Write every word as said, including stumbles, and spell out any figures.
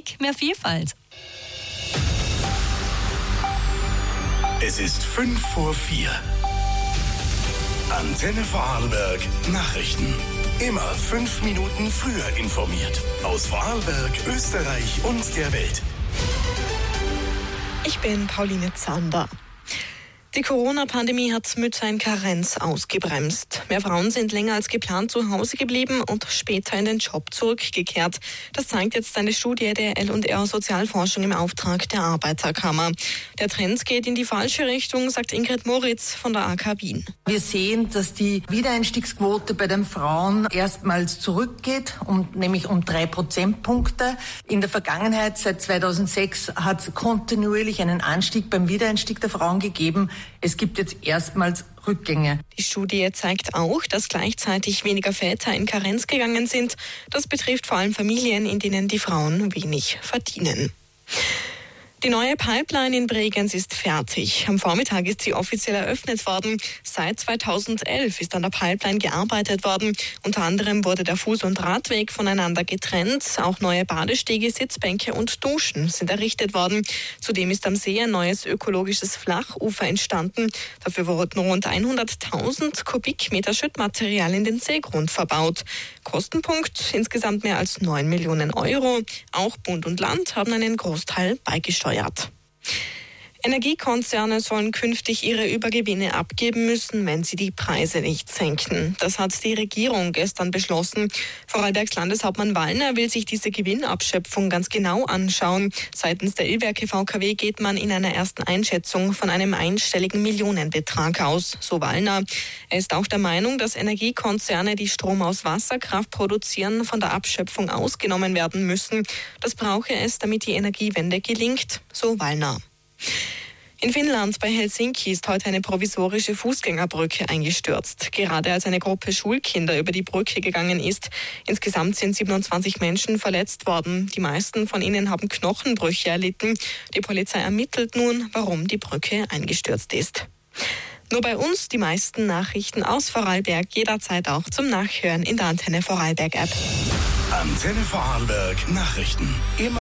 Musik, mehr Vielfalt. Es ist fünf vor vier. Antenne Vorarlberg Nachrichten. Immer fünf Minuten früher informiert. Aus Vorarlberg, Österreich und der Welt. Ich bin Pauline Zander. Die Corona-Pandemie hat Mütter in Karenz ausgebremst. Mehr Frauen sind länger als geplant zu Hause geblieben und später in den Job zurückgekehrt. Das zeigt jetzt eine Studie der L und R Sozialforschung im Auftrag der Arbeiterkammer. Der Trend geht in die falsche Richtung, sagt Ingrid Moritz von der A K Wien. Wir sehen, dass die Wiedereinstiegsquote bei den Frauen erstmals zurückgeht, um, nämlich um drei Prozentpunkte. In der Vergangenheit, seit zweitausendsechs, hat es kontinuierlich einen Anstieg beim Wiedereinstieg der Frauen gegeben. Es gibt jetzt erstmals Rückgänge. Die Studie zeigt auch, dass gleichzeitig weniger Väter in Karenz gegangen sind. Das betrifft vor allem Familien, in denen die Frauen wenig verdienen. Die neue Pipeline in Bregenz ist fertig. Am Vormittag ist sie offiziell eröffnet worden. Seit zweitausendelf ist an der Pipeline gearbeitet worden. Unter anderem wurde der Fuß- und Radweg voneinander getrennt. Auch neue Badestege, Sitzbänke und Duschen sind errichtet worden. Zudem ist am See ein neues ökologisches Flachufer entstanden. Dafür wurden rund hunderttausend Kubikmeter Schüttmaterial in den Seegrund verbaut. Kostenpunkt insgesamt mehr als neun Millionen Euro. Auch Bund und Land haben einen Großteil beigesteuert. Energiekonzerne sollen künftig ihre Übergewinne abgeben müssen, wenn sie die Preise nicht senken. Das hat die Regierung gestern beschlossen. Vorarlbergs Landeshauptmann Wallner will sich diese Gewinnabschöpfung ganz genau anschauen. Seitens der Ölwerke V K W geht man in einer ersten Einschätzung von einem einstelligen Millionenbetrag aus, so Wallner. Er ist auch der Meinung, dass Energiekonzerne, die Strom aus Wasserkraft produzieren, von der Abschöpfung ausgenommen werden müssen. Das brauche es, damit die Energiewende gelingt, so Wallner. In Finnland bei Helsinki ist heute eine provisorische Fußgängerbrücke eingestürzt, gerade als eine Gruppe Schulkinder über die Brücke gegangen ist. Insgesamt sind siebenundzwanzig Menschen verletzt worden. Die meisten von ihnen haben Knochenbrüche erlitten. Die Polizei ermittelt nun, warum die Brücke eingestürzt ist. Nur bei uns die meisten Nachrichten aus Vorarlberg, jederzeit auch zum Nachhören in der Antenne Vorarlberg App. Antenne Vorarlberg Nachrichten. Immer